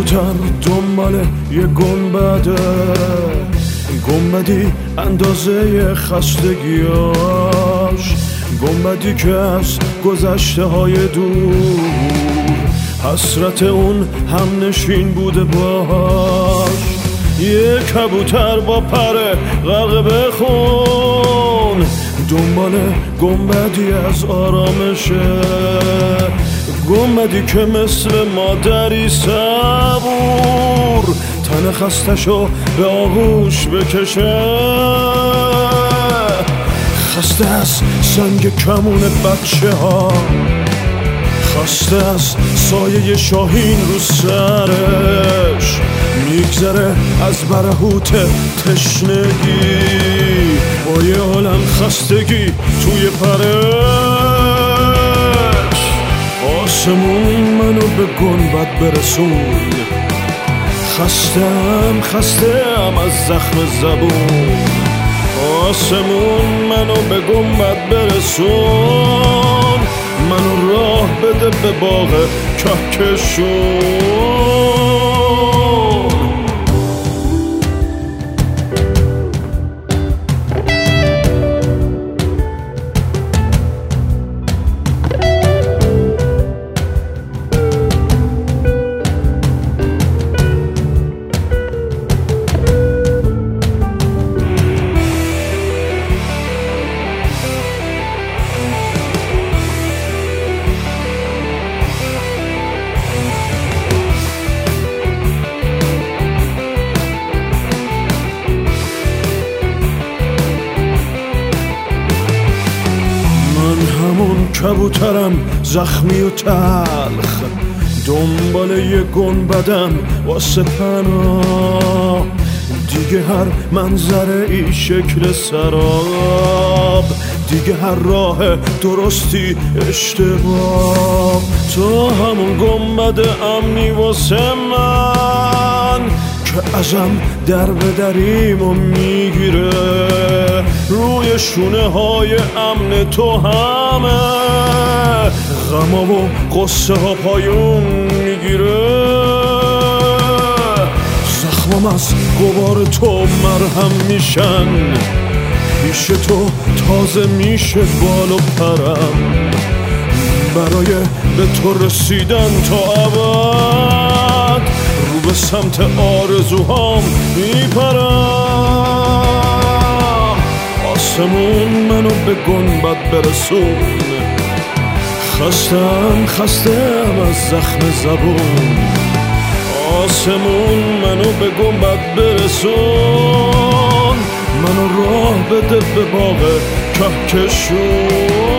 کبوتر دنبال یه گنبدی اندازه خستگیاش، گنبدی که از گذشته های دور حسرت اون هم نشین بوده باش. یه کبوتر با پر غرق بخون دنبال گنبدی از آرامشه، گنبدی که مثل مادری صبور تن خستشو به آغوش بکشه، خسته از سنگ کمون بچه ها، خسته از سایه شاهین رو سرش، میگذره از برهوت تشنگی با یه عالم خستگی توی پرش. آسمون منو به گنبد برسون، خستم از زخم زبون. آسمون منو به گنبد برسون، منو راه بده به باغ کهکشون. همون کبوترم زخمی و تلخ دنبال یه گنبدم واسه پناه، دیگه هر منظره ای شکل سراب، دیگه هر راه درستی اشتباه. تو همون گنبد امنی واسه من که ازم در به دریمو میگیره، روی شونه های امن تو همه غما و قصه ها پایون میگیره، زخمم از غبار تو مرهم میشن، پیش تو تازه میشه بال و پرم، برای به تو رسیدن تا ابد رو به سمت آرزوهام میپرم. آسمون منو به گنبد برسون، خستم از زخم زبون. آسمون منو به گنبد برسون، منو راه بده به باغ کهکشون.